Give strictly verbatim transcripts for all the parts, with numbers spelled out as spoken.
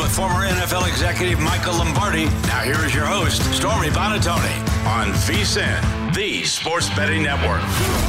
former N F L executive Michael Lombardi. Now here is your host, Stormy Buonantony, on V S I N, the Sports Betting Network.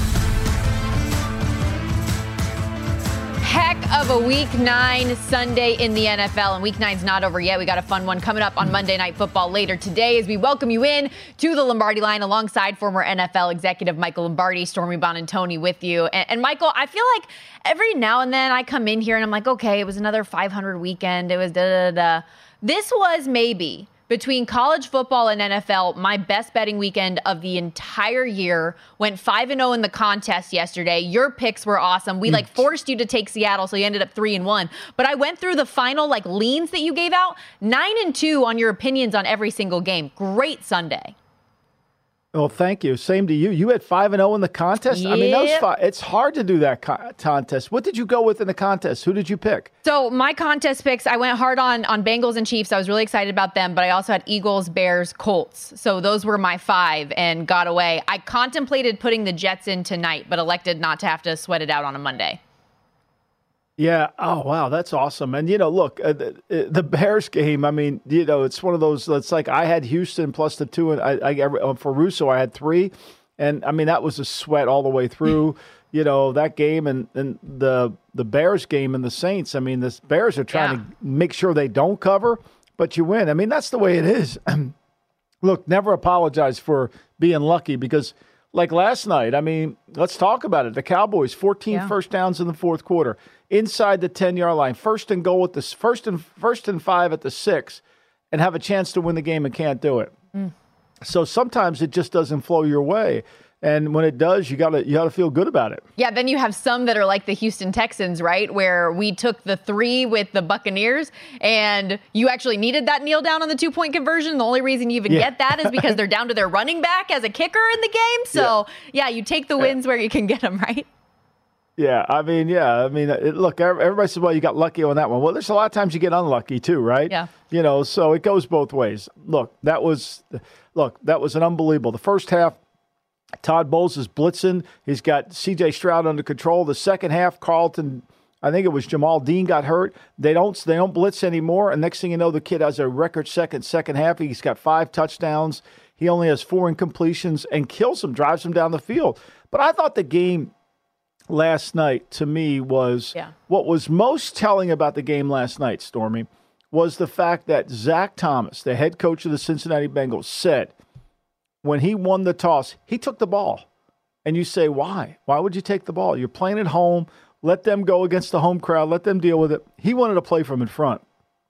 Heck of a week nine Sunday in the N F L, and week nine's not over yet. We got a fun one coming up on Monday Night Football later today as we welcome you in to the Lombardi Line alongside former N F L executive Michael Lombardi, Stormy Buonantony with you. And, and Michael, I feel like every now and then I come in here and I'm like, okay, it was another five hundred weekend. It was da da da. This was maybe between college football and N F L, my best betting weekend of the entire year. Went five and oh in the contest yesterday. Your picks were awesome. We like forced you to take Seattle, so you ended up three and one. But I went through the final like leans that you gave out, nine and two on your opinions on every single game. Great Sunday. Well, thank you. Same to you. You had five and zero in the contest. Yep. I mean, those five, it's hard to do that co- contest. What did you go with in the contest? Who did you pick? So my contest picks, I went hard on on Bengals and Chiefs. I was really excited about them, but I also had Eagles, Bears, Colts. So those were my five and got away. I contemplated putting the Jets in tonight, but elected not to have to sweat it out on a Monday. Yeah. Oh, wow. That's awesome. And, you know, look, uh, the, the Bears game, I mean, you know, it's one of those, it's like I had Houston plus the two, and I, I for Russo, I had three. And, I mean, that was a sweat all the way through, you know, that game and, and the the Bears game and the Saints. I mean, the Bears are trying yeah. to make sure they don't cover, but you win. I mean, that's the way it is. Look, never apologize for being lucky because, like last night, I mean, let's talk about it. The Cowboys, fourteen yeah. first downs in the fourth quarter. Inside the ten-yard line, first and goal at the first and first and five at the six, and have a chance to win the game and can't do it. Mm. So sometimes it just doesn't flow your way, and when it does, you gotta you gotta feel good about it. Yeah, then you have some that are like the Houston Texans, right, where we took the three with the Buccaneers, and you actually needed that kneel down on the two-point conversion. The only reason you even yeah. get that is because they're down to their running back as a kicker in the game. So yeah, yeah you take the wins yeah. where you can get them, right? Yeah, I mean, yeah, I mean, it, look, everybody says, well, you got lucky on that one. Well, there's a lot of times you get unlucky too, right? Yeah. You know, so it goes both ways. Look, that was, look, that was an unbelievable. The first half, Todd Bowles is blitzing. He's got C J Stroud under control. The second half, Carlton, I think it was Jamal Dean got hurt. They don't, they don't blitz anymore. And next thing you know, the kid has a record second, second half. He's got five touchdowns. He only has four incompletions and kills them, drives them down the field. But I thought the game last night, to me, was yeah. what was most telling about the game last night, Stormy, was the fact that Zach Thomas, the head coach of the Cincinnati Bengals, said when he won the toss, he took the ball. And you say, why? Why would you take the ball? You're playing at home. Let them go against the home crowd. Let them deal with it. He wanted to play from in front.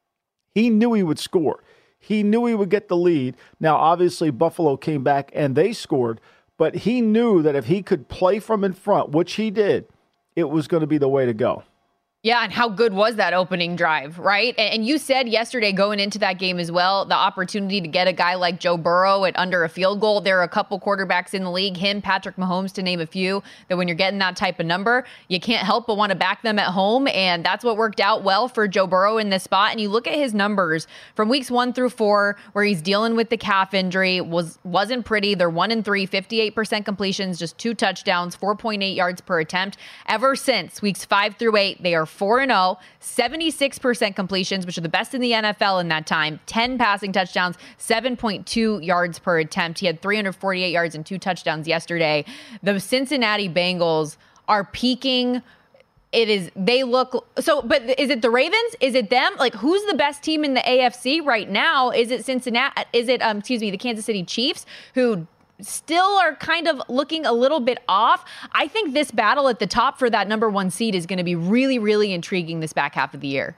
He knew he would score. He knew he would get the lead. Now, obviously, Buffalo came back and they scored. But he knew that if he could play from in front, which he did, it was going to be the way to go. Yeah, and how good was that opening drive, right? And you said yesterday going into that game as well, the opportunity to get a guy like Joe Burrow at under a field goal. There are a couple quarterbacks in the league, him, Patrick Mahomes, to name a few, that when you're getting that type of number, you can't help but want to back them at home. And that's what worked out well for Joe Burrow in this spot. And you look at his numbers from weeks one through four, where he's dealing with the calf injury, was, wasn't pretty. They're one and three, fifty-eight percent completions, just two touchdowns, four point eight yards per attempt. Ever since weeks five through eight, they are four and oh, seventy-six percent completions, which are the best in the N F L in that time, ten passing touchdowns, seven point two yards per attempt. He had three hundred forty-eight yards and two touchdowns yesterday. The Cincinnati Bengals are peaking. It is, they look, so, but is it the Ravens? Is it them? Like, who's the best team in the A F C right now? Is it Cincinnati? Is it, um, excuse me, the Kansas City Chiefs, who still are kind of looking a little bit off? I think this battle at the top for that number one seed is going to be really, really intriguing this back half of the year.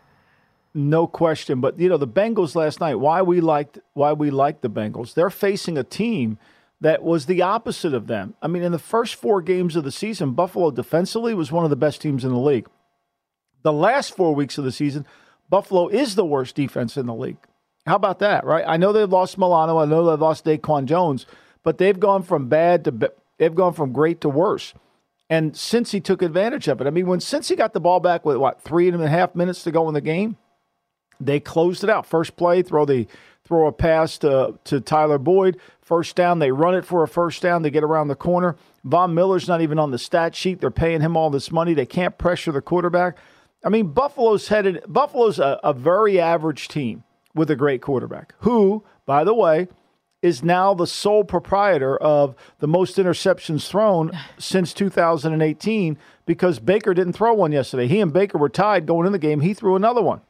No question. But, you know, the Bengals last night, why we liked, why we liked the Bengals, they're facing a team that was the opposite of them. I mean, in the first four games of the season, Buffalo defensively was one of the best teams in the league. The last four weeks of the season, Buffalo is the worst defense in the league. How about that, right? I know they've lost Milano. I know they've lost Daquan Jones, but they've gone from bad to they've gone from great to worse. And Cincy took advantage of it. I mean, when Cincy got the ball back with, what, three and a half minutes to go in the game, they closed it out. First play, throw the throw a pass to, to Tyler Boyd. First down, they run it for a first down. They get around the corner. Von Miller's not even on the stat sheet. They're paying him all this money. They can't pressure the quarterback. I mean, Buffalo's headed. Buffalo's a, a very average team with a great quarterback, who, by the way, is now the sole proprietor of the most interceptions thrown since two thousand eighteen because Baker didn't throw one yesterday. He and Baker were tied going in the game. He threw another one.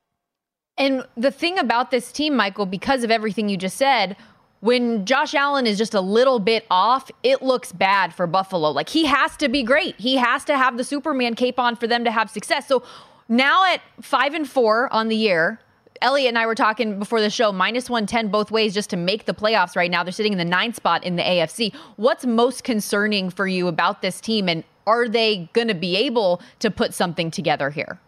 And the thing about this team, Michael, because of everything you just said, when Josh Allen is just a little bit off, it looks bad for Buffalo. Like, he has to be great. He has to have the Superman cape on for them to have success. So now at five and four on the year, Elliot and I were talking before the show, minus one ten both ways just to make the playoffs right now. They're sitting in the ninth spot in the A F C. What's most concerning for you about this team, and are they going to be able to put something together here?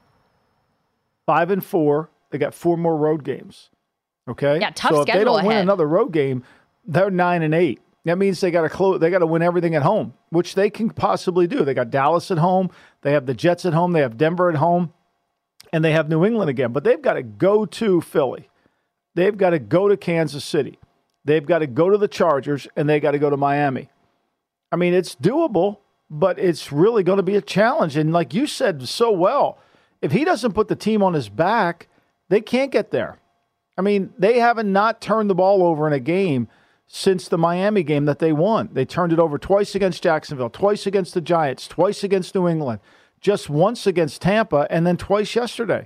Five and four. They got four more road games. Okay. Yeah, tough so schedule if they don't ahead. win another road game, they're nine and eight. That means they got to close. They got to win everything at home, which they can possibly do. They got Dallas at home. They have the Jets at home. They have Denver at home, and they have New England again. But they've got to go to Philly. They've got to go to Kansas City. They've got to go to the Chargers, and they got to go to Miami. I mean, it's doable, but it's really going to be a challenge. And like you said so well, if he doesn't put the team on his back, they can't get there. I mean, they haven't not turned the ball over in a game since the Miami game that they won. They turned it over twice against Jacksonville, twice against the Giants, twice against New England, just once against Tampa, and then twice yesterday.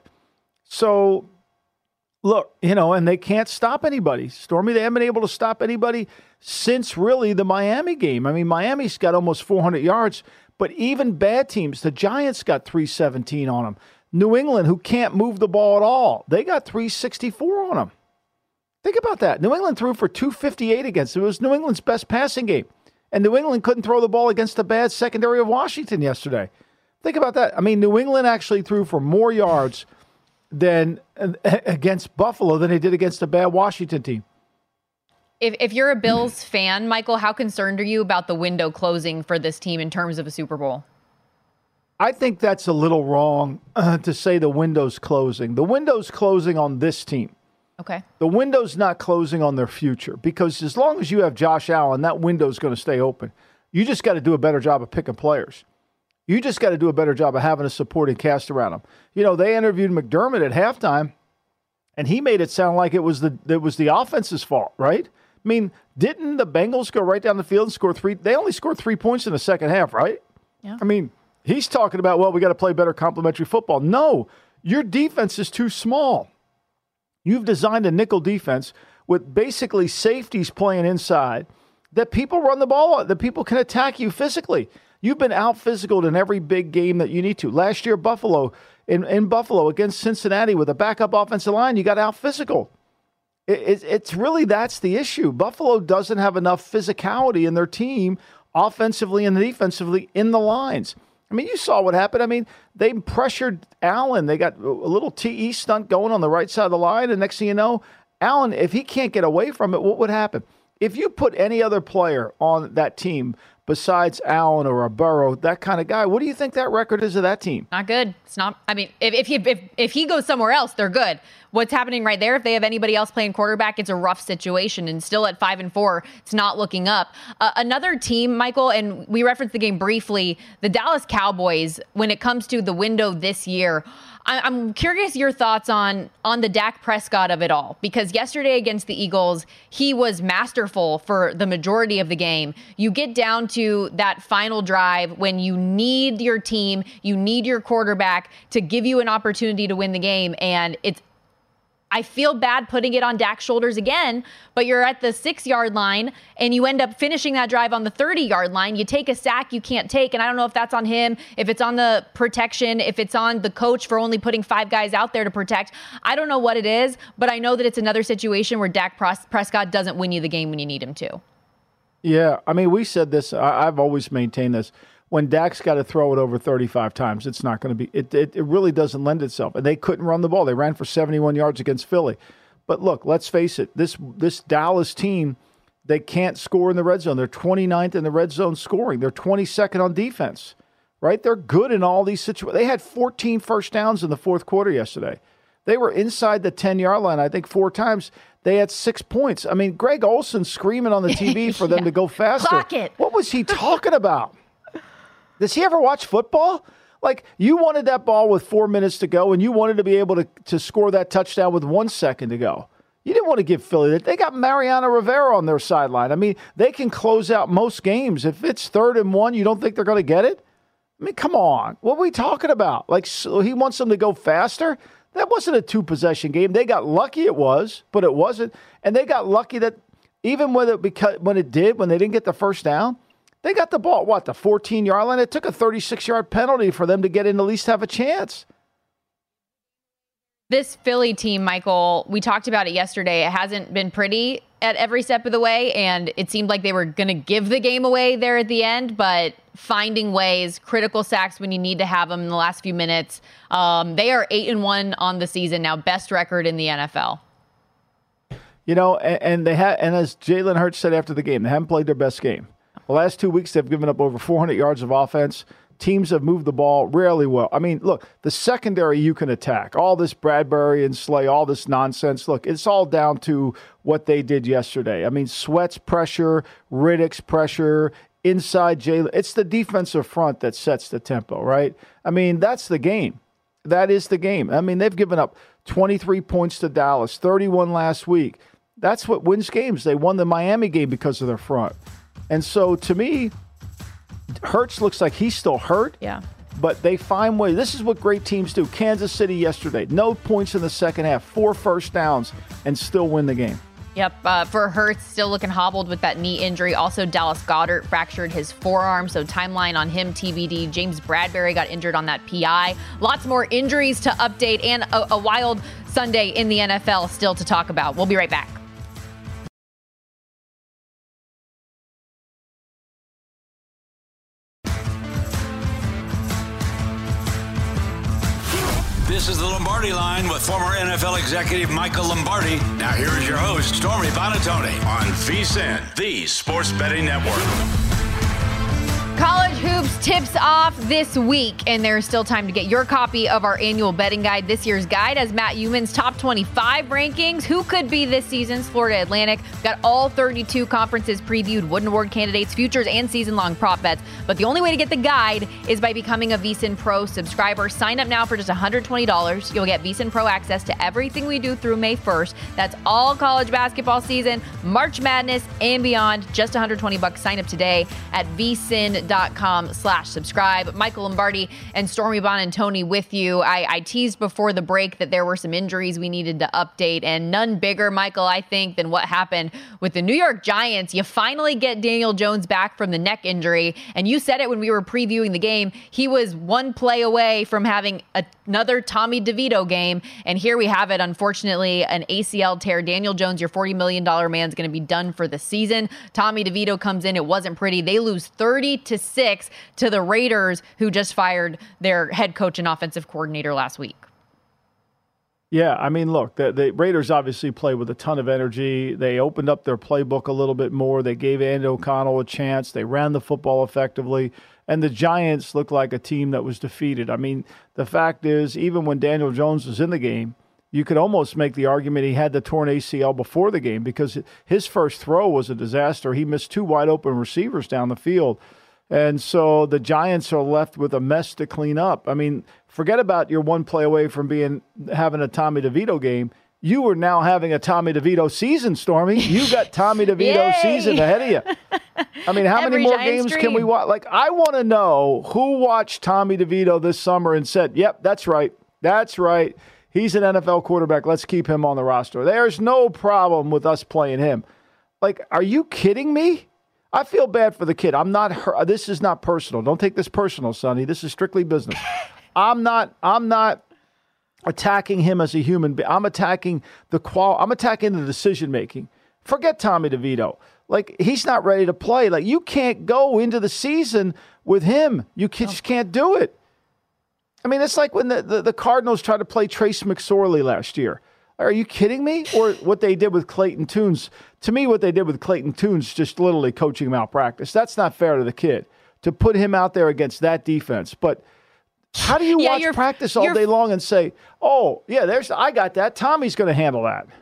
So, look, you know, and they can't stop anybody. Stormy, they haven't been able to stop anybody since really the Miami game. I mean, Miami's got almost four hundred yards, but even bad teams, the Giants got three seventeen on them. New England, who can't move the ball at all, they got three sixty-four on them. Think about that. New England threw for two fifty-eight against them. It was New England's best passing game. And New England couldn't throw the ball against the bad secondary of Washington yesterday. Think about that. I mean, New England actually threw for more yards than against Buffalo than they did against the bad Washington team. If, if you're a Bills fan, Michael, how concerned are you about the window closing for this team in terms of a Super Bowl? I think that's a little wrong uh, to say the window's closing. The window's closing on this team. Okay. The window's not closing on their future because as long as you have Josh Allen, that window's going to stay open. You just got to do a better job of picking players. You just got to do a better job of having a supporting cast around them. You know, they interviewed McDermott at halftime, and he made it sound like it was the it was the offense's fault, right? I mean, didn't the Bengals go right down the field and score three? They only scored three points in the second half, right? Yeah. I mean, he's talking about, well, we got to play better complementary football. No, your defense is too small. You've designed a nickel defense with basically safeties playing inside that people run the ball on, that people can attack you physically. You've been out-physicaled in every big game that you need to. Last year, Buffalo, in, in Buffalo against Cincinnati with a backup offensive line, you got out-physical. It, it, it's really, that's the issue. Buffalo doesn't have enough physicality in their team offensively and defensively in the lines. I mean, you saw what happened. I mean, they pressured Allen. They got a little T E stunt going on the right side of the line. And next thing you know, Allen, if he can't get away from it, what would happen? If you put any other player on that team besides Allen or a Burrow, that kind of guy, what do you think that record is of that team? Not good. It's not. I mean, if if he if, if he goes somewhere else, they're good. What's happening right there? If they have anybody else playing quarterback, it's a rough situation. And still at five and four, it's not looking up. Uh, another team, Michael, and we referenced the game briefly. The Dallas Cowboys. When it comes to the window this year, I, I'm curious your thoughts on on the Dak Prescott of it all. Because yesterday against the Eagles, he was masterful for the majority of the game. You get down to that final drive when you need your team, you need your quarterback to give you an opportunity to win the game, and it's. I feel bad putting it on Dak's shoulders again, but you're at the six-yard line, and you end up finishing that drive on the thirty-yard line. You take a sack you can't take, and I don't know if that's on him, if it's on the protection, if it's on the coach for only putting five guys out there to protect. I don't know what it is, but I know that it's another situation where Dak Prescott doesn't win you the game when you need him to. Yeah, I mean, we said this. I, I've always maintained this. When Dak's got to throw it over thirty-five times, it's not going to be it, – it, it really doesn't lend itself. And they couldn't run the ball. They ran for seventy-one yards against Philly. But, look, let's face it. This this Dallas team, they can't score in the red zone. They're twenty-ninth in the red zone scoring. They're twenty-second on defense, right? They're good in all these situations. They had fourteen first downs in the fourth quarter yesterday. They were inside the ten-yard line, I think, four times. They had six points. I mean, Greg Olsen screaming on the T V for them yeah. to go faster. Clock it. What was he talking about? Does he ever watch football? Like, you wanted that ball with four minutes to go, and you wanted to be able to, to score that touchdown with one second to go. You didn't want to give Philly that. They got Mariano Rivera on their sideline. I mean, they can close out most games. If it's third and one, you don't think they're going to get it? I mean, come on. What are we talking about? Like, so he wants them to go faster? That wasn't a two-possession game. They got lucky it was, but it wasn't. And they got lucky that even when it, because, when it did, when they didn't get the first down, they got the ball, what, the fourteen-yard line? It took a thirty-six-yard penalty for them to get in, at least have a chance. This Philly team, Michael, we talked about it yesterday. It hasn't been pretty at every step of the way, and it seemed like they were going to give the game away there at the end, but finding ways, critical sacks when you need to have them in the last few minutes. Um, they are eight and one on the season now, best record in the N F L. You know, and, and they had, and as Jalen Hurts said after the game, they haven't played their best game. The last two weeks, they've given up over four hundred yards of offense. Teams have moved the ball rarely well. I mean, look, the secondary you can attack. All this Bradbury and Slay, all this nonsense. Look, it's all down to what they did yesterday. I mean, Sweat's pressure, Riddick's pressure, inside Jalen. It's the defensive front that sets the tempo, right? I mean, that's the game. That is the game. I mean, they've given up twenty-three points to Dallas, thirty-one last week. That's what wins games. They won the Miami game because of their front. And so, to me, Hurts looks like he's still hurt. Yeah. But they find ways. This is what great teams do. Kansas City yesterday, no points in the second half, four first downs, and still win the game. Yep. Uh, for Hurts, still looking hobbled with that knee injury. Also, Dallas Goedert fractured his forearm, so timeline on him T B D. James Bradbury got injured on that P I. Lots more injuries to update and a, a wild Sunday in the N F L still to talk about. We'll be right back. This is the Lombardi Line with former N F L executive Michael Lombardi. Now here is your host, Stormy Buonantony, on VSiN, the Sports Betting Network. College Hoops tips off this week, and there's still time to get your copy of our annual betting guide. This year's guide has Matt Euman's top twenty-five rankings. Who could be this season's Florida Atlantic? We've got all thirty-two conferences previewed, Wooden Award candidates, futures, and season-long prop bets. But the only way to get the guide is by becoming a VSiN Pro subscriber. Sign up now for just one hundred twenty dollars. You'll get VSiN Pro access to everything we do through May first. That's all college basketball season, March Madness, and beyond. Just one hundred twenty bucks. Sign up today at vsin dot com slash subscribe. Michael Lombardi and Stormy Buonantony with you. I, I teased before the break that there were some injuries we needed to update, and none bigger, Michael, I think, than what happened with the New York Giants. You finally get Daniel Jones back from the neck injury, and you said it when we were previewing the game. He was one play away from having a, another Tommy DeVito game, and here we have it. Unfortunately, an A C L tear. Daniel Jones, your forty million dollars man, is going to be done for the season. Tommy DeVito comes in. It wasn't pretty. They lose thirty to six to the Raiders, who just fired their head coach and offensive coordinator last week. Yeah, I mean, look, the, the Raiders obviously play with a ton of energy. They opened up their playbook a little bit more. They gave Andy O'Connell a chance. They ran the football effectively. And the Giants looked like a team that was defeated. I mean, the fact is, even when Daniel Jones was in the game, you could almost make the argument he had the torn A C L before the game because his first throw was a disaster. He missed two wide open receivers down the field. And so the Giants are left with a mess to clean up. I mean, forget about your one play away from being having a Tommy DeVito game. You are now having a Tommy DeVito season, Stormy. You got Tommy DeVito season ahead of you. I mean, how Every many more Giants games dream. can we watch? Like, I want to know who watched Tommy DeVito this summer and said, yep, that's right. That's right. He's an N F L quarterback. Let's keep him on the roster. There's no problem with us playing him. Like, are you kidding me? I feel bad for the kid. I'm not hurt. This is not personal. Don't take this personal, Sonny. This is strictly business. I'm not I'm not attacking him as a human being. I'm attacking the qual I'm attacking the decision making. Forget Tommy DeVito. Like, he's not ready to play. Like, you can't go into the season with him. You can, just can't do it. I mean, it's like when the, the, the Cardinals tried to play Trace McSorley last year. Are you kidding me? Or what they did with Clayton Toombs. To me, what they did with Clayton Toombs, just literally coaching malpractice. That's not fair to the kid to put him out there against that defense. But how do you Yeah, watch you're- practice all you're- day long and say, oh, yeah, there's I got that. Tommy's going to handle that.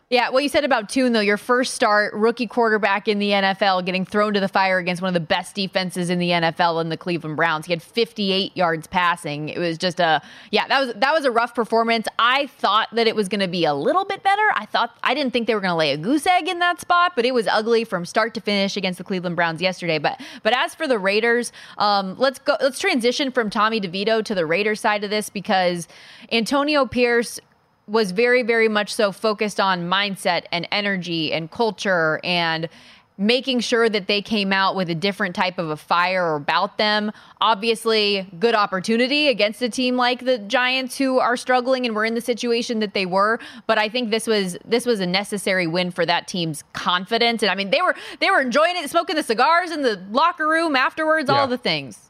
Yeah, what you said about Tune, though, your first start, rookie quarterback in the N F L, getting thrown to the fire against one of the best defenses in the N F L in the Cleveland Browns. He had fifty-eight yards passing. It was just a, yeah, that was that was a rough performance. I thought that it was going to be a little bit better. I thought, I didn't think they were going to lay a goose egg in that spot, but it was ugly from start to finish against the Cleveland Browns yesterday. But but as for the Raiders, um, let's go. Let's transition from Tommy DeVito to the Raiders side of this, because Antonio Pierce was very, very much so focused on mindset and energy and culture and making sure that they came out with a different type of a fire about them. Obviously, good opportunity against a team like the Giants, who are struggling and were in the situation that they were. But I think this was this was a necessary win for that team's confidence. And I mean, they were they were enjoying it, smoking the cigars in the locker room afterwards, yeah. all the things.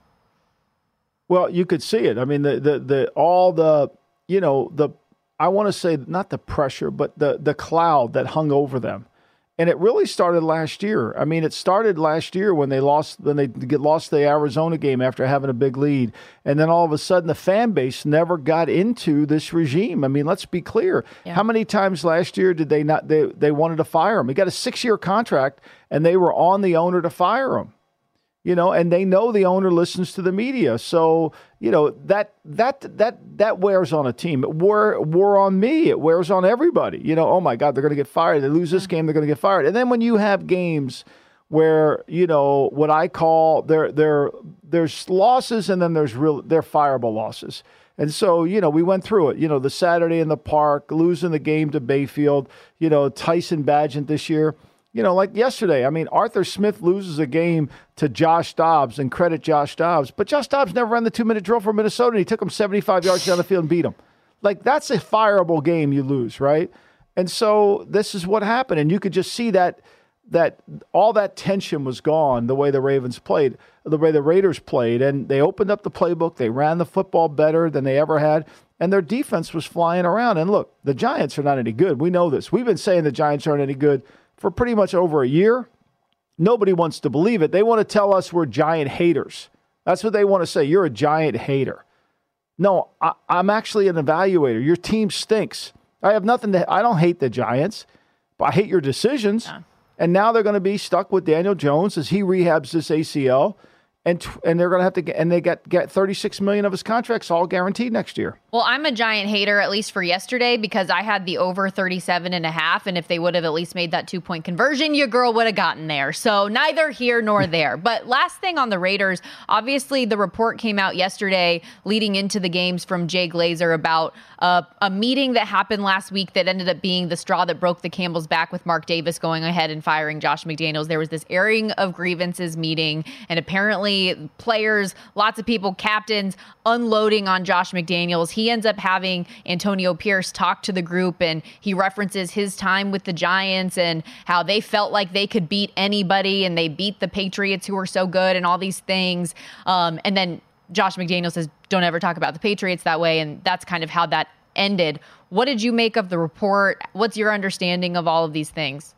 Well, you could see it. I mean, the the the all the you know the. I want to say not the pressure, but the the cloud that hung over them. And it really started last year. I mean, it started last year when they lost when they get lost the Arizona game after having a big lead. And then all of a sudden the fan base never got into this regime. I mean, let's be clear. Yeah. How many times last year did they not they they wanted to fire him? He got a six-year contract and they were on the owner to fire him. You know, and they know the owner listens to the media. So, you know, that that that that wears on a team. It wore, wore on me. It wears on everybody. You know, oh, my God, they're going to get fired. They lose this game, they're going to get fired. And then when you have games where, you know, what I call there there there's losses and then there's real they're fireable losses. And so, you know, we went through it. You know, the Saturday in the park, losing the game to Bayfield, you know, Tyson Bagent this year. You know, like yesterday, I mean, Arthur Smith loses a game to Josh Dobbs, and credit Josh Dobbs. But Josh Dobbs never ran the two-minute drill for Minnesota, and he took him seventy-five yards down the field and beat him. Like, that's a fireable game you lose, right? And so this is what happened. And you could just see that that all that tension was gone the way the Ravens played, the way the Raiders played. And they opened up the playbook. They ran the football better than they ever had. And their defense was flying around. And look, the Giants are not any good. We know this. We've been saying the Giants aren't any good for pretty much over a year. Nobody wants to believe it. They want to tell us we're Giant haters. That's what they want to say. You're a Giant hater. No, I, I'm actually an evaluator. Your team stinks. I have nothing to, I don't hate the Giants, but I hate your decisions. Yeah. And now they're going to be stuck with Daniel Jones as he rehabs this A C L. And and they're going to have to get, and they got get thirty-six million dollars of his contracts all guaranteed next year. Well, I'm a Giant hater, at least for yesterday, because I had the over thirty-seven and a half. And if they would have at least made that two point conversion, your girl would have gotten there. So neither here nor there. But last thing on the Raiders, obviously the report came out yesterday leading into the games from Jay Glazer about uh, a meeting that happened last week that ended up being the straw that broke the camel's back, with Mark Davis going ahead and firing Josh McDaniels. There was this airing of grievances meeting, and apparently players, lots of people, captains, unloading on Josh McDaniels. He ends up having Antonio Pierce talk to the group, and he references his time with the Giants and how they felt like they could beat anybody, and they beat the Patriots, who were so good, and all these things. Um, and then Josh McDaniels says, don't ever talk about the Patriots that way. And that's kind of how that ended. What did you make of the report? What's your understanding of all of these things?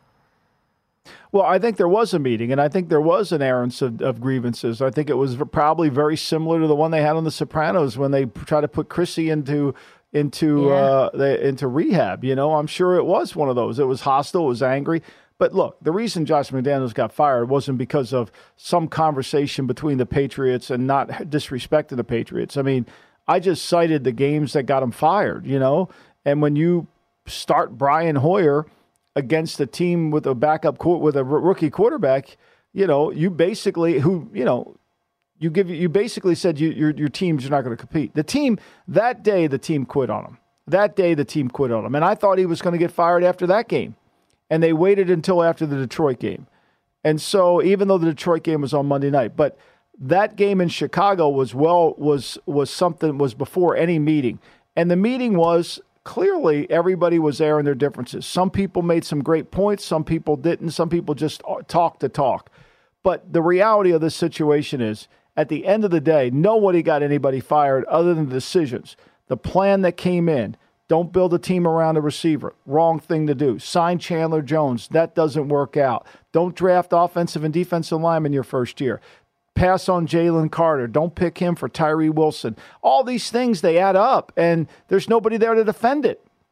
Well, I think there was a meeting, and I think there was an errance of, of grievances. I think it was probably very similar to the one they had on The Sopranos when they tried to put Chrissy into into yeah. uh, the, into rehab. You know, I'm sure it was one of those. It was hostile. It was angry. But look, the reason Josh McDaniels got fired wasn't because of some conversation between the Patriots and not disrespecting the Patriots. I mean, I just cited the games that got him fired, you know, and when you start Brian Hoyer against a team with a backup with a rookie quarterback, you know, you basically who, you know, you give you basically said you, your your teams are not going to compete. The team that day, the team quit on him. That day, the team quit on him, and I thought he was going to get fired after that game, and they waited until after the Detroit game. And so, even though the Detroit game was on Monday night, but that game in Chicago was well was was something was before any meeting, and the meeting was. Clearly, everybody was airing their differences. Some people made some great points. Some people didn't. Some people just talked to talk. But the reality of this situation is, at the end of the day, nobody got anybody fired other than the decisions. The plan that came in, don't build a team around a receiver. Wrong thing to do. Sign Chandler Jones. That doesn't work out. Don't draft offensive and defensive linemen your first year. Pass on Jalen Carter. Don't pick him for Tyree Wilson. All these things, they add up, and there's nobody there to defend it.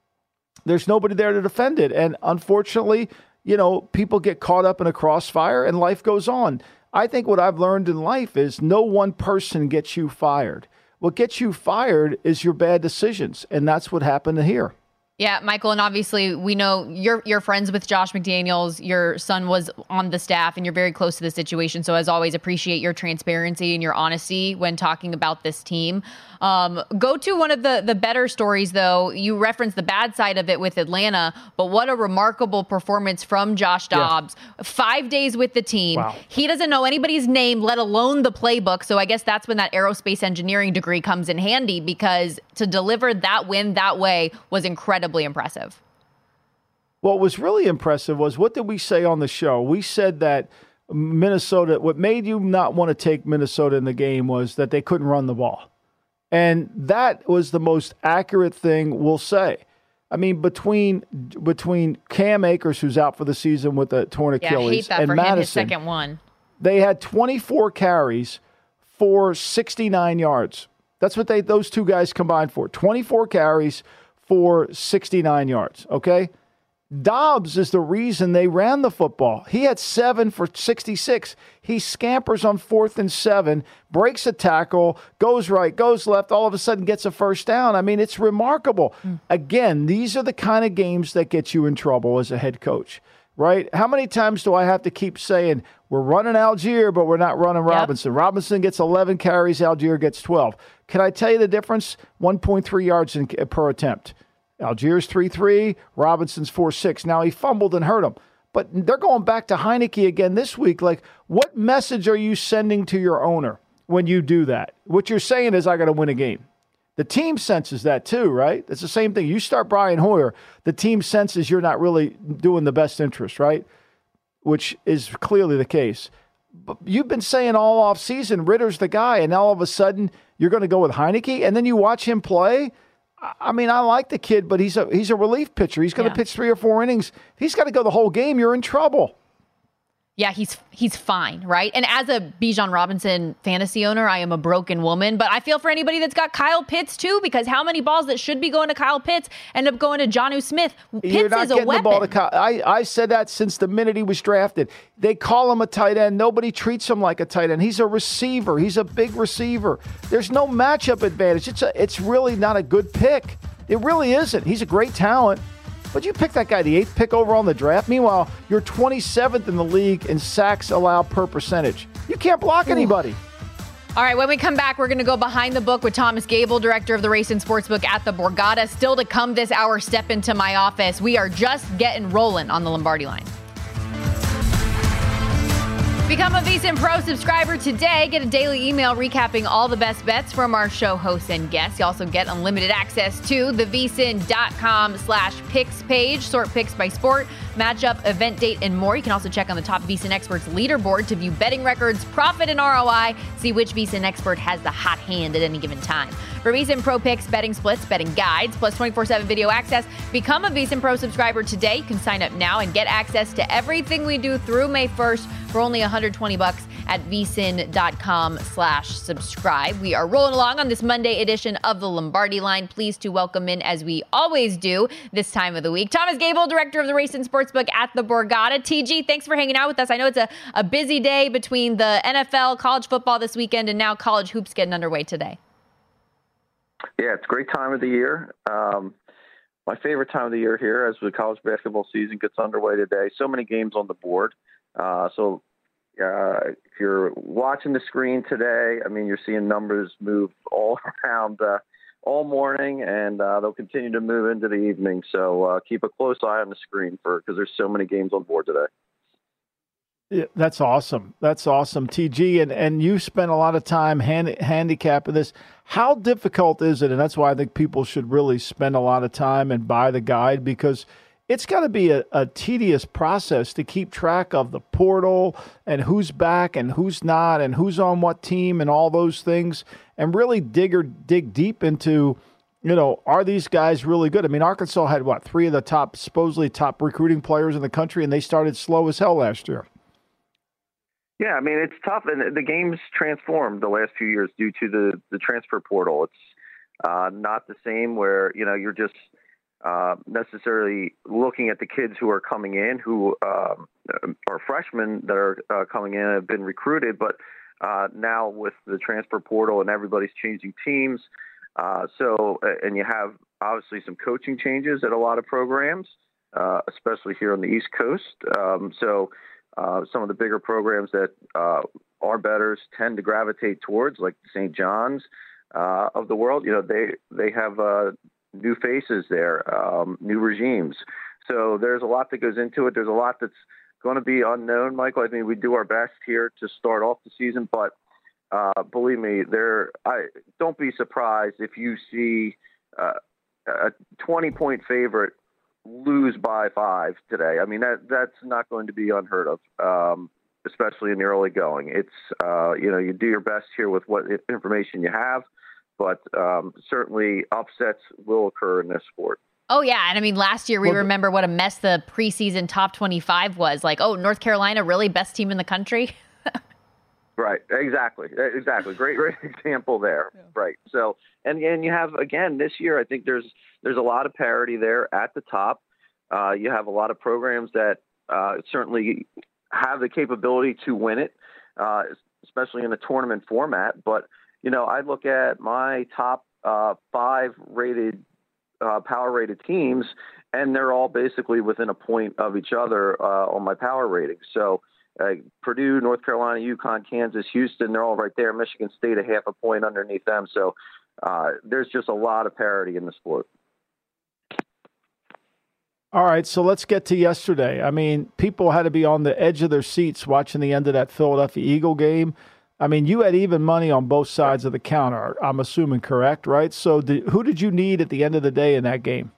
there's nobody there to defend it. And unfortunately, you know, people get caught up in a crossfire and life goes on. I think what I've learned in life is no one person gets you fired. What gets you fired is your bad decisions. And that's what happened here. Yeah, Michael, and obviously we know you're you're friends with Josh McDaniels. Your son was on the staff, and you're very close to the situation. So as always, appreciate your transparency and your honesty when talking about this team. Um, go to one of the, the better stories, though. You referenced the bad side of it with Atlanta, but what a remarkable performance from Josh Dobbs. Yeah. Five days with the team. Wow. He doesn't know anybody's name, let alone the playbook. So I guess that's when that aerospace engineering degree comes in handy, because to deliver that win that way was incredibly impressive. What was really impressive was, what did we say on the show? We said that Minnesota, what made you not want to take Minnesota in the game was that they couldn't run the ball. And that was the most accurate thing we'll say. I mean, between between Cam Akers, who's out for the season with a torn Achilles, yeah, I hate that and for Madison, him, his second one. They had twenty-four carries for sixty-nine yards. That's what they those two guys combined for. twenty-four carries for sixty-nine yards, okay? Dobbs is the reason they ran the football. He had seven for sixty-six. He scampers on fourth and seven, breaks a tackle, goes right, goes left, all of a sudden gets a first down. I mean, it's remarkable. Mm. Again, these are the kind of games that get you in trouble as a head coach, right? How many times do I have to keep saying, we're running Algier, but we're not running Robinson? Yep. Robinson gets eleven carries, Algier gets twelve. Can I tell you the difference? one point three yards in, per attempt. Algier's three three, Robinson's four six. Now, he fumbled and hurt him. But they're going back to Heineke again this week. Like, what message are you sending to your owner when you do that? What you're saying is, I got to win a game. The team senses that too, right? It's the same thing. You start Brian Hoyer, the team senses you're not really doing the best interest, right? Which is clearly the case. But you've been saying all off season, Ritter's the guy, and now all of a sudden you're going to go with Heineke, and then you watch him play. I mean, I like the kid, but he's a he's a relief pitcher. He's going to yeah. pitch three or four innings. He's got to go the whole game. You're in trouble. Yeah, he's he's fine, right? And as a Bijan Robinson fantasy owner, I am a broken woman. But I feel for anybody that's got Kyle Pitts, too, because how many balls that should be going to Kyle Pitts end up going to Jonnu Smith? Pitts You're not is a getting weapon. The ball to Kyle. I, I said that since the minute he was drafted. They call him a tight end. Nobody treats him like a tight end. He's a receiver. He's a big receiver. There's no matchup advantage. It's a, it's really not a good pick. It really isn't. He's a great talent. But you pick that guy the eighth pick overall in the draft. Meanwhile, you're twenty-seventh in the league in sacks allowed per percentage. You can't block anybody. All right, when we come back, we're going to go behind the book with Thomas Gable, director of the Race and Sportsbook at the Borgata. Still to come this hour, step into my office. We are just getting rolling on the Lombardi line. Become a VSiN Pro subscriber today. Get a daily email recapping all the best bets from our show hosts and guests. You also get unlimited access to the VSiN.com slash picks page. Sort picks by sport, matchup, event date, and more. You can also check on the top VSiN experts leaderboard to view betting records, profit, and R O I. See which VSiN expert has the hot hand at any given time. For VSiN Pro picks, betting splits, betting guides, plus twenty-four seven video access, become a VSiN Pro subscriber today. You can sign up now and get access to everything we do through May first for only one hundred twenty bucks at VSiN.com slash subscribe. We are rolling along on this Monday edition of the Lombardi Line. Pleased to welcome in, as we always do this time of the week, Thomas Gable, director of the Race and Sportsbook at the Borgata. T G, thanks for hanging out with us. I know it's a, a busy day between the N F L, college football this weekend, and now college hoops getting underway today. Yeah, it's a great time of the year. Um, my favorite time of the year here as the college basketball season gets underway today. So many games on the board. Uh, so uh, if you're watching the screen today, I mean, you're seeing numbers move all around uh, all morning, and uh, they'll continue to move into the evening. So uh, keep a close eye on the screen for because there's so many games on board today. Yeah, that's awesome. That's awesome, T G. And and you spent a lot of time hand, handicapping this. How difficult is it? And that's why I think people should really spend a lot of time and buy the guide, because it's got to be a, a tedious process to keep track of the portal and who's back and who's not and who's on what team and all those things, and really dig or dig deep into, you know, are these guys really good? I mean, Arkansas had, what, three of the top, supposedly top recruiting players in the country, and they started slow as hell last year. Yeah, I mean, it's tough, and the game's transformed the last few years due to the, the transfer portal. It's uh, not the same where, you know, you're just uh, necessarily looking at the kids who are coming in, who um, are freshmen that are uh, coming in and have been recruited. But uh, now with the transfer portal and everybody's changing teams, uh, so and you have obviously some coaching changes at a lot of programs, uh, especially here on the East Coast. Um, so uh, some of the bigger programs that uh, our bettors tend to gravitate towards, like Saint John's uh, of the world, you know, they they have uh, new faces there, um, new regimes. So there's a lot that goes into it. There's a lot that's going to be unknown, Michael. I mean, we do our best here to start off the season, but uh, believe me, there. I don't be surprised if you see uh, a twenty-point favorite lose by five today. I mean, that that's not going to be unheard of, um, especially in the early going. It's uh, you know, you do your best here with what information you have, but um, certainly upsets will occur in this sport. Oh, yeah. And I mean, last year we well, remember what a mess the preseason top twenty-five was. Like, oh, North Carolina, really best team in the country? Right. Exactly. Exactly. Great, great example there. Yeah. Right. So, and, and you have, again, this year, I think there's, there's a lot of parity there at the top. Uh, you have a lot of programs that uh, certainly have the capability to win it, uh, especially in a tournament format. But, you know, I look at my top uh, five rated, uh, power rated teams, and they're all basically within a point of each other uh, on my power rating. So, Uh, Purdue, North Carolina, UConn, Kansas, Houston, they're all right there. Michigan State, a half a point underneath them. So uh, there's just a lot of parity in the sport. All right, so let's get to yesterday. I mean, people had to be on the edge of their seats watching the end of that Philadelphia Eagle game. I mean, you had even money on both sides of the counter, I'm assuming, correct, right? So did, who did you need at the end of the day in that game?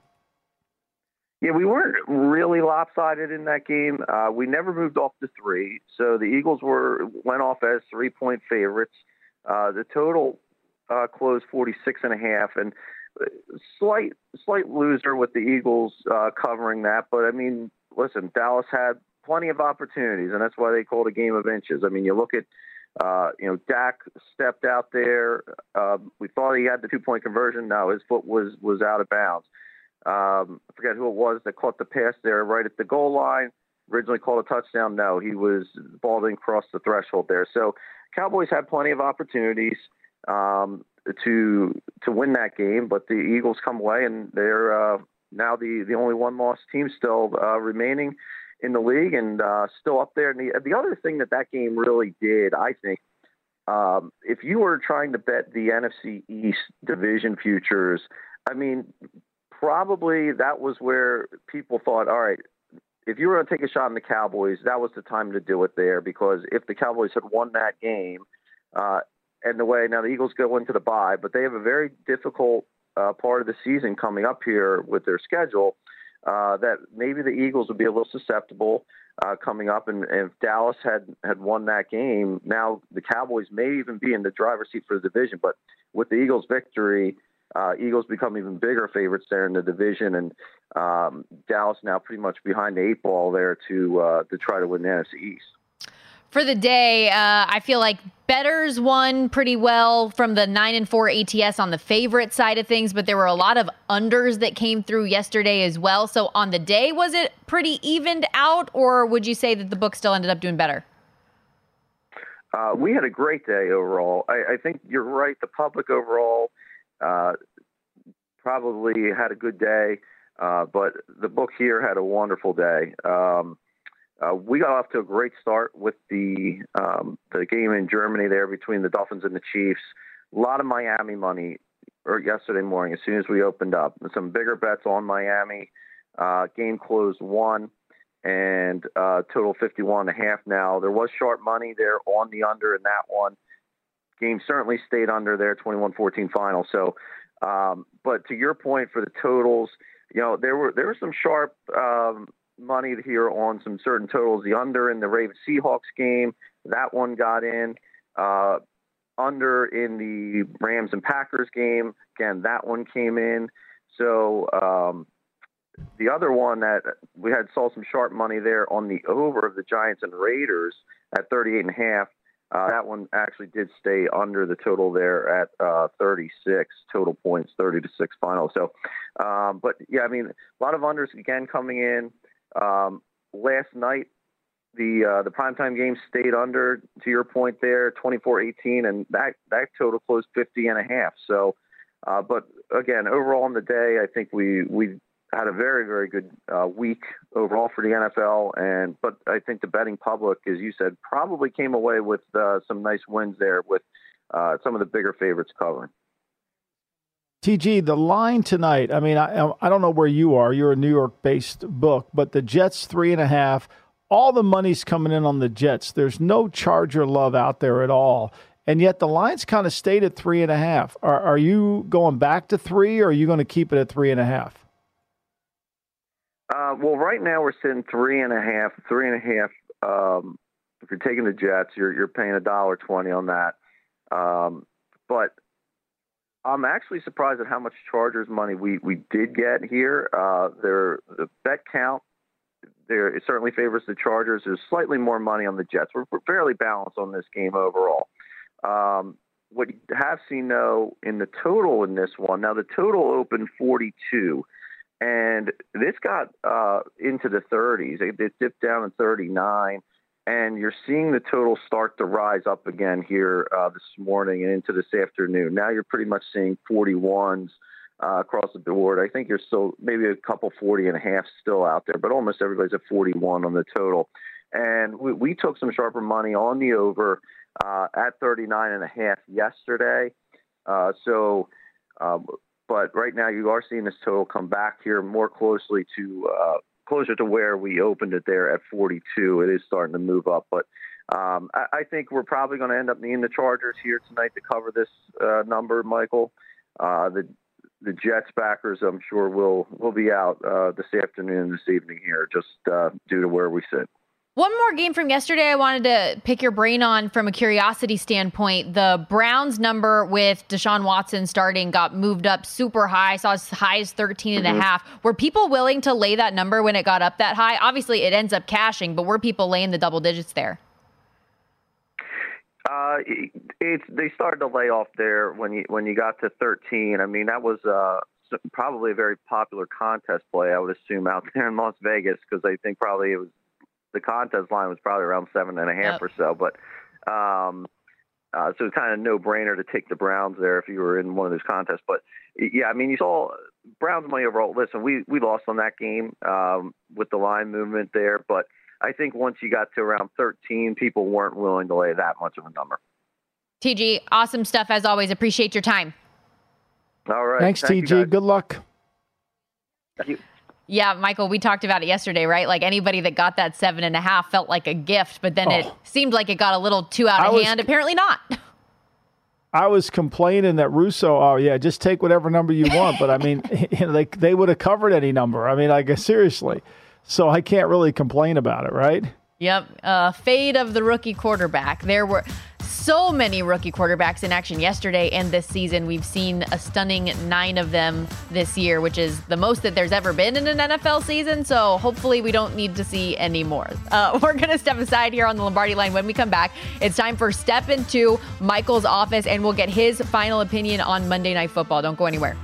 Yeah, we weren't really lopsided in that game. Uh, we never moved off the three, so the Eagles were went off as three-point favorites. Uh, the total uh, closed forty-six and a half, and slight slight loser with the Eagles uh, covering that. But I mean, listen, Dallas had plenty of opportunities, and that's why they called a game of inches. I mean, you look at uh, you know, Dak stepped out there. Uh, we thought he had the two-point conversion. No, his foot was was out of bounds. Um, I forget who it was that caught the pass there right at the goal line. Originally called a touchdown. No, he was the ball didn't cross the threshold there. So Cowboys had plenty of opportunities um, to to win that game, but the Eagles come away and they're uh, now the the only one loss team still uh, remaining in the league and uh, still up there. And the the other thing that that game really did, I think, um, if you were trying to bet the N F C East division futures, I mean. Probably that was where people thought, all right, if you were going to take a shot on the Cowboys, that was the time to do it there, because if the Cowboys had won that game, uh, and the way now the Eagles go into the bye, but they have a very difficult uh, part of the season coming up here with their schedule, uh, that maybe the Eagles would be a little susceptible uh, coming up. And, and if Dallas had, had won that game, now the Cowboys may even be in the driver's seat for the division. But with the Eagles' victory, Uh, Eagles become even bigger favorites there in the division, and um, Dallas now pretty much behind the eight ball there to uh, to try to win the N F C East. For the day, uh, I feel like bettors won pretty well from the nine and four A T S on the favorite side of things, but there were a lot of unders that came through yesterday as well. So on the day, was it pretty evened out, or would you say that the book still ended up doing better? Uh, we had a great day overall. I, I think you're right. The public overall Uh, probably had a good day, uh, but the book here had a wonderful day. Um, uh, we got off to a great start with the um, the game in Germany there between the Dolphins and the Chiefs. A lot of Miami money or yesterday morning as soon as we opened up. Some bigger bets on Miami. Uh, game closed one and uh, total fifty-one and a half now. There was sharp money there on the under in that one. Game certainly stayed under there, twenty-one fourteen final. So, um, but to your point for the totals, you know, there were there was some sharp um, money here on some certain totals. The under in the Ravens Seahawks game, that one got in. Uh, under in the Rams and Packers game, again, that one came in. So um, the other one that we had saw some sharp money there on the over of the Giants and Raiders at thirty-eight and a half. Uh, that one actually did stay under the total there at uh, thirty-six total points, thirty to six final. So, um, but yeah, I mean, a lot of unders again coming in. Um, last night, the uh, the primetime game stayed under, to your point there, twenty-four eighteen, and that, that total closed fifty and a half. So, uh, but again, overall in the day, I think we, we had a very, very good uh, week overall for the N F L. And but I think the betting public, as you said, probably came away with uh, some nice wins there with uh, some of the bigger favorites covering. T G, the line tonight, I mean, I, I don't know where you are. You're a New York-based book, but the Jets three and a half, all the money's coming in on the Jets. There's no Charger love out there at all. And yet the line's kind of stayed at three and a half. Are, are you going back to three, or are you going to keep it at three and a half? Uh, well, right now we're sitting three and a half, three and a half. Um, if you're taking the Jets, you're you're paying a dollar twenty on that. Um, but I'm actually surprised at how much Chargers money we, we did get here. Uh, their the bet count there it certainly favors the Chargers. There's slightly more money on the Jets. We're, we're fairly balanced on this game overall. Um, what you have seen though in the total in this one, now the total opened forty-two. And this got uh, into the thirties. It, it dipped down in thirty-nine. And you're seeing the total start to rise up again here uh, this morning and into this afternoon. Now you're pretty much seeing forty-ones uh, across the board. I think you're still maybe a couple forty and a half still out there, but almost everybody's at forty-one on the total. And we, we took some sharper money on the over uh, at thirty-nine and a half yesterday. Uh, so, um, But right now you are seeing this total come back here more closely to uh, closer to where we opened it there at forty-two. It is starting to move up, but um, I, I think we're probably going to end up needing the Chargers here tonight to cover this uh, number, Michael. Uh, the the Jets backers, I'm sure, will will be out uh, this afternoon, this evening here, just uh, due to where we sit. One more game from yesterday I wanted to pick your brain on from a curiosity standpoint. The Browns number with Deshaun Watson starting got moved up super high, saw as high as thirteen and mm-hmm. a half. Were people willing to lay that number when it got up that high? Obviously, it ends up cashing, but were people laying the double digits there? Uh, it's they started to lay off there when you when you got to thirteen. I mean, that was uh, probably a very popular contest play, I would assume, out there in Las Vegas, because I think probably it was the contest line was probably around seven and a half yep. or so. But um, uh, so it's kind of no brainer to take the Browns there if you were in one of those contests. But yeah, I mean, you saw Browns money overall. Listen, we we lost on that game um, with the line movement there, but I think once you got to around thirteen, people weren't willing to lay that much of a number. T G, awesome stuff as always. Appreciate your time. All right. Thanks, Thank T G. Good luck. Thank you. Yeah, Michael, we talked about it yesterday, right? Like anybody that got that seven and a half felt like a gift, but then oh. it seemed like it got a little too out of I hand. Was, Apparently not. I was complaining that Russo, oh yeah, just take whatever number you want. But I mean, you know, they they would have covered any number. I mean, I guess seriously. So I can't really complain about it, right? Yep. Uh, fade of the rookie quarterback. There were so many rookie quarterbacks in action yesterday and this season. We've seen a stunning nine of them this year, which is the most that there's ever been in an N F L season. So hopefully we don't need to see any more. Uh, we're going to step aside here on the Lombardi line. When we come back, it's time for Step Into Michael's office, and we'll get his final opinion on Monday Night Football. Don't go anywhere.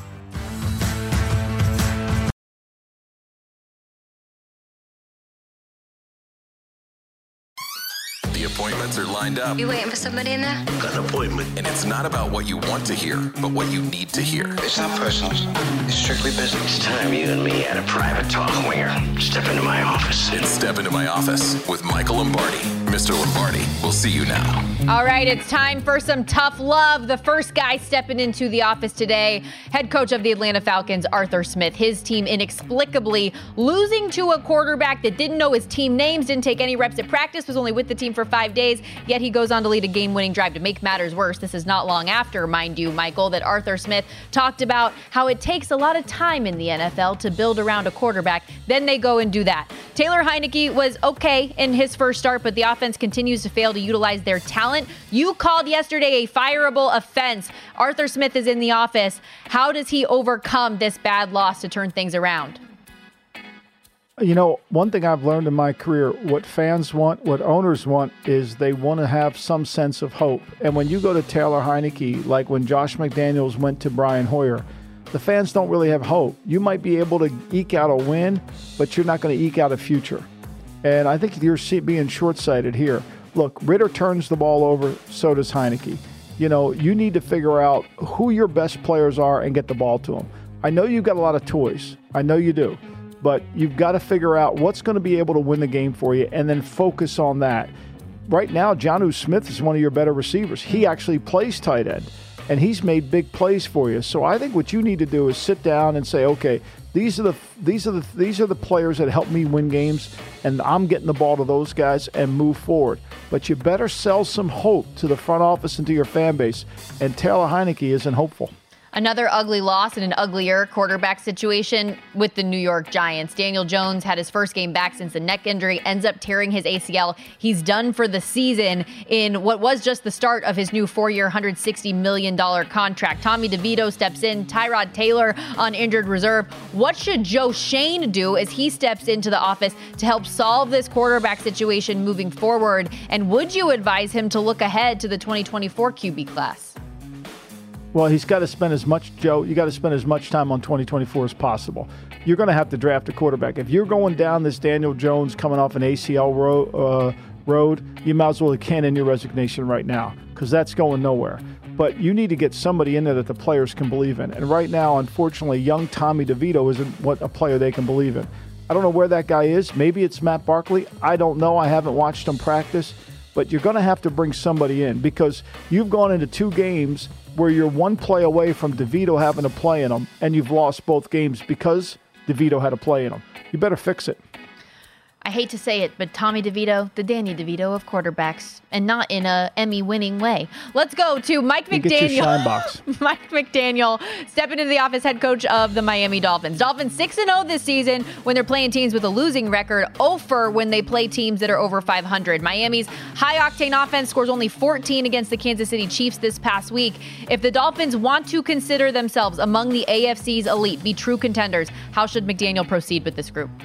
Appointments are lined up. You waiting for somebody in there? Got an appointment. And it's not about what you want to hear, but what you need to hear. It's not personal. It's strictly business. It's time you and me had a private talk, Winger. Step into my office. It's Step Into My Office with Michael Lombardi. Mister Lombardi, we'll see you now. All right, it's time for some tough love. The first guy stepping into the office today, head coach of the Atlanta Falcons, Arthur Smith. His team inexplicably losing to a quarterback that didn't know his team names, didn't take any reps at practice, was only with the team for five days, yet he goes on to lead a game-winning drive. To make matters worse, this is not long after, mind you, Michael, that Arthur Smith talked about how it takes a lot of time in the N F L to build around a quarterback. Then they go and do that. Taylor Heinicke was okay in his first start, but the offense continues to fail to utilize their talent. You called yesterday a fireable offense. Arthur Smith is in the office. How does he overcome this bad loss to turn things around? You know, one thing I've learned in my career, what fans want, what owners want, is they want to have some sense of hope. And when you go to Taylor Heineke, like when Josh McDaniels went to Brian Hoyer, the fans don't really have hope. You might be able to eke out a win, but you're not going to eke out a future. And I think you're being short-sighted here. Look, Ritter turns the ball over, so does Heineke. You know, you need to figure out who your best players are and get the ball to them. I know you've got a lot of toys. I know you do. But you've got to figure out what's going to be able to win the game for you and then focus on that. Right now, Jonnu Smith is one of your better receivers. He actually plays tight end, and he's made big plays for you. So I think what you need to do is sit down and say, okay, these are the these are the these are the players that help me win games, and I'm getting the ball to those guys and move forward. But you better sell some hope to the front office and to your fan base. And Taylor Heineke isn't hopeful. Another ugly loss in an uglier quarterback situation with the New York Giants. Daniel Jones had his first game back since the neck injury, ends up tearing his A C L. He's done for the season in what was just the start of his new four-year, one hundred sixty million dollars contract. Tommy DeVito steps in, Tyrod Taylor on injured reserve. What should Joe Schoen do as he steps into the office to help solve this quarterback situation moving forward? And would you advise him to look ahead to the twenty twenty-four Q B class? Well, he's got to spend as much, Joe, you got to spend as much time on twenty twenty-four as possible. You're going to have to draft a quarterback. If you're going down this Daniel Jones coming off an A C L ro- uh, road, you might as well hand in your resignation right now because that's going nowhere. But you need to get somebody in there that the players can believe in. And right now, unfortunately, young Tommy DeVito isn't what a player they can believe in. I don't know where that guy is. Maybe it's Matt Barkley. I don't know. I haven't watched him practice. But you're going to have to bring somebody in because you've gone into two games where you're one play away from DeVito having to play in them, and you've lost both games because DeVito had to play in them. You better fix it. I hate to say it, but Tommy DeVito, the Danny DeVito of quarterbacks, and not in a Emmy-winning way. Let's go to Mike McDaniel. Get your shine box. Mike McDaniel stepping into the office, head coach of the Miami Dolphins. Dolphins six and oh this season when they're playing teams with a losing record, oh for when they play teams that are over five hundred. Miami's high-octane offense scores only fourteen against the Kansas City Chiefs this past week. If the Dolphins want to consider themselves among the A F C's elite, be true contenders, how should McDaniel proceed with this group?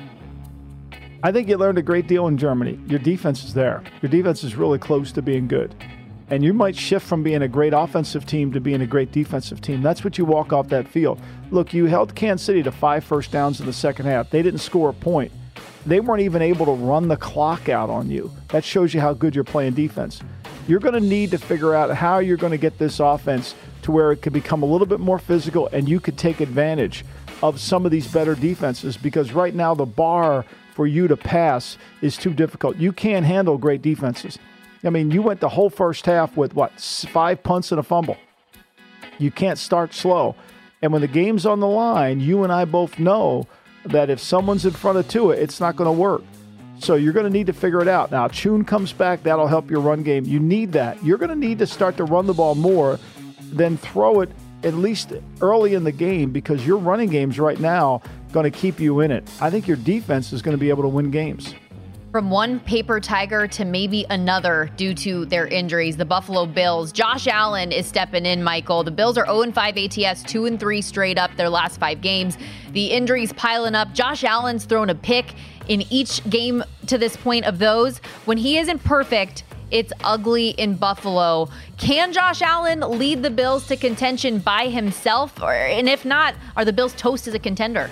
I think you learned a great deal in Germany. Your defense is there. Your defense is really close to being good. And you might shift from being a great offensive team to being a great defensive team. That's what you walk off that field. Look, you held Kansas City to five first downs in the second half. They didn't score a point. They weren't even able to run the clock out on you. That shows you how good you're playing defense. You're going to need to figure out how you're going to get this offense to where it could become a little bit more physical and you could take advantage of some of these better defenses because right now the bar for you to pass is too difficult. You can't handle great defenses. I mean, you went the whole first half with, what, five punts and a fumble. You can't start slow. And when the game's on the line, you and I both know that if someone's in front of Tua, it's not going to work. So you're going to need to figure it out. Now, Chun comes back. That'll help your run game. You need that. You're going to need to start to run the ball more than throw it at least early in the game because your running games right now going to keep you in it. I think your defense is going to be able to win games. From one paper tiger to maybe another due to their injuries, the Buffalo Bills. Josh Allen is stepping in, Michael. The Bills are oh and five A T S, two and three straight up their last five games. The injuries piling up. Josh Allen's thrown a pick in each game to this point of those. When he isn't perfect, it's ugly in Buffalo. Can Josh Allen lead the Bills to contention by himself? Or, and if not, are the Bills toast as a contender?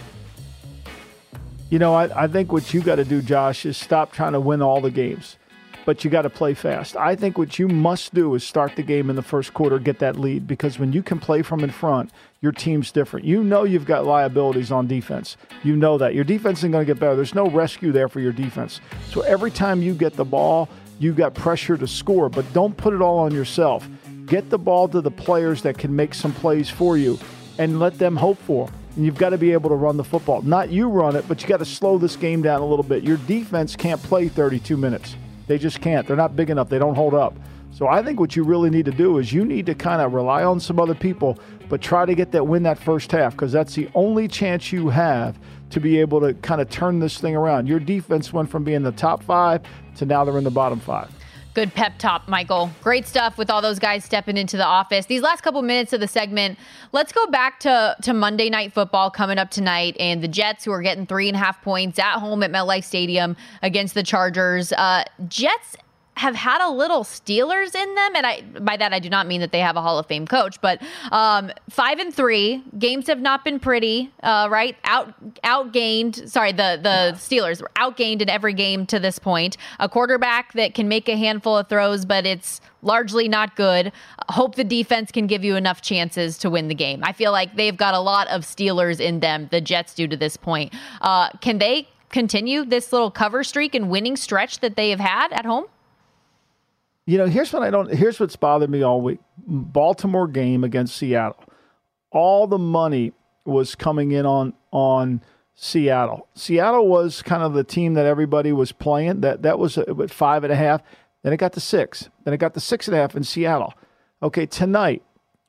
You know, I, I think what you got to do, Josh, is stop trying to win all the games. But you got to play fast. I think what you must do is start the game in the first quarter, get that lead. Because when you can play from in front, your team's different. You know you've got liabilities on defense. You know that. Your defense isn't going to get better. There's no rescue there for your defense. So every time you get the ball, you've got pressure to score. But don't put it all on yourself. Get the ball to the players that can make some plays for you and let them hope for them. And you've got to be able to run the football. Not you run it, but you got to slow this game down a little bit. Your defense can't play thirty-two minutes. They just can't. They're not big enough. They don't hold up. So I think what you really need to do is you need to kind of rely on some other people, but try to get that win that first half because that's the only chance you have to be able to kind of turn this thing around. Your defense went from being the top five to now they're in the bottom five. Good pep talk, Michael. Great stuff with all those guys stepping into the office. These last couple minutes of the segment, let's go back to, to Monday Night Football coming up tonight, and the Jets, who are getting three and a half points at home at MetLife Stadium against the Chargers. Uh, Jets have had a little Steelers in them, and I by that I do not mean that they have a Hall of Fame coach, but um, five and three games have not been pretty, uh, right? Out outgained. Sorry, the the Steelers were outgained in every game to this point. A quarterback that can make a handful of throws, but it's largely not good. Hope the defense can give you enough chances to win the game. I feel like they've got a lot of Steelers in them. The Jets do to this point. Uh, can they continue this little cover streak and winning stretch that they have had at home? You know, here's what I don't. Here's what's bothered me all week. Baltimore game against Seattle. All the money was coming in on on Seattle. Seattle was kind of the team that everybody was playing. That that was at five and a half. Then it got to six. Then it got to six and a half in Seattle. Okay, tonight,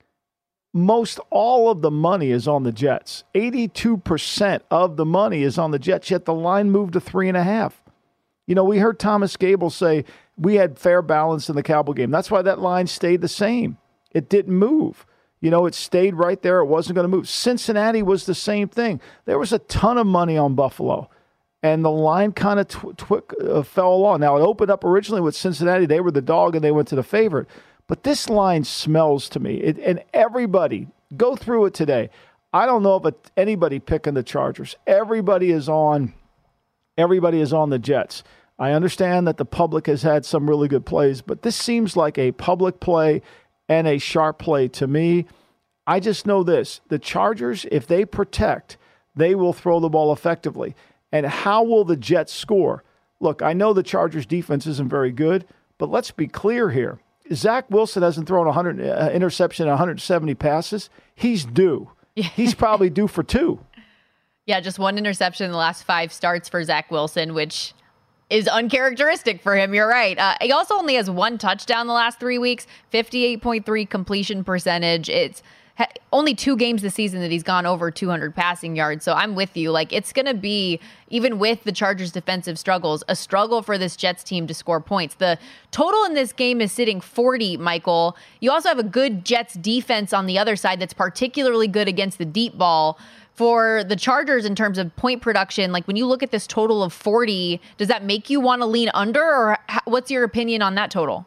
most all of the money is on the Jets. eighty-two percent of the money is on the Jets. Yet the line moved to three and a half. You know, we heard Thomas Gable say we had fair balance in the Cowboy game. That's why that line stayed the same. It didn't move. You know, it stayed right there. It wasn't going to move. Cincinnati was the same thing. There was a ton of money on Buffalo, and the line kind of tw- tw- uh, fell along. Now, it opened up originally with Cincinnati. They were the dog, and they went to the favorite. But this line smells to me. It, and everybody, go through it today. I don't know if anybody picking the Chargers. Everybody is on. Everybody is on the Jets. I understand that the public has had some really good plays, but this seems like a public play and a sharp play to me. I just know this. The Chargers, if they protect, they will throw the ball effectively. And how will the Jets score? Look, I know the Chargers defense isn't very good, but let's be clear here. Zach Wilson hasn't thrown one hundred uh, interception and one hundred seventy passes. He's due. He's probably due for two. Yeah, just one interception in the last five starts for Zach Wilson, which is uncharacteristic for him. You're right. Uh, he also only has one touchdown the last three weeks, fifty-eight point three completion percentage. It's ha- only two games this season that he's gone over two hundred passing yards. So I'm with you. Like, it's going to be, even with the Chargers' defensive struggles, a struggle for this Jets team to score points. The total in this game is sitting forty, Michael. You also have a good Jets defense on the other side that's particularly good against the deep ball. For the Chargers, in terms of point production, like when you look at this total of forty, does that make you want to lean under, or what's your opinion on that total?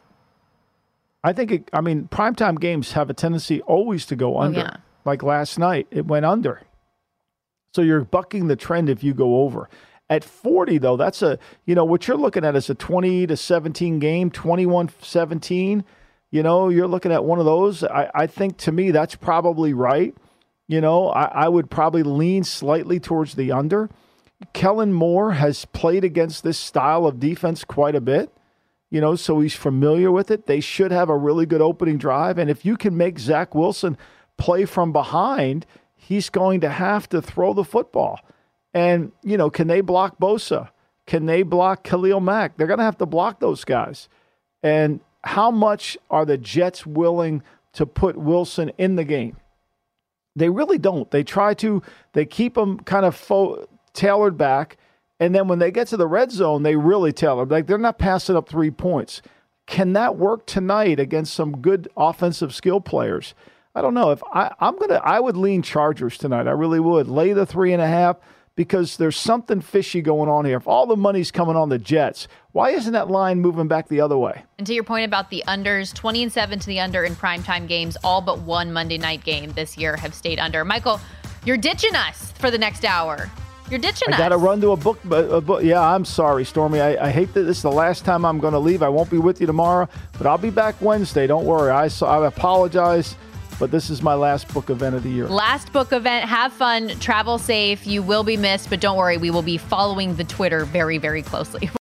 I think, it, I mean, primetime games have a tendency always to go under. Oh, yeah. Like last night, it went under. So you're bucking the trend if you go over. At forty, though, that's a, you know, what you're looking at is a twenty to seventeen game, twenty-one seventeen. You know, you're looking at one of those. I, I think, to me, that's probably right. You know, I, I would probably lean slightly towards the under. Kellen Moore has played against this style of defense quite a bit, you know, so he's familiar with it. They should have a really good opening drive. And if you can make Zach Wilson play from behind, he's going to have to throw the football. And, you know, can they block Bosa? Can they block Khalil Mack? They're going to have to block those guys. And how much are the Jets willing to put Wilson in the game? They really don't. They try to, they keep them kind of fo- tailored back. And then when they get to the red zone, they really tailor. Like, they're not passing up three points. Can that work tonight against some good offensive skill players? I don't know. If I, I'm going to, I would lean Chargers tonight. I really would. Lay the three and a half because there's something fishy going on here. If all the money's coming on the Jets, why isn't that line moving back the other way? And to your point about the unders, twenty and seven to the under in primetime games, all but one Monday night game this year have stayed under. Michael, you're ditching us for the next hour. You're ditching I us. I got to run to a book, a book. Yeah, I'm sorry, Stormy. I, I hate that this is the last time I'm going to leave. I won't be with you tomorrow, but I'll be back Wednesday. Don't worry. I, I apologize. But this is my last book event of the year. Last book event. Have fun. Travel safe. You will be missed, but don't worry. We will be following the Twitter very, very closely.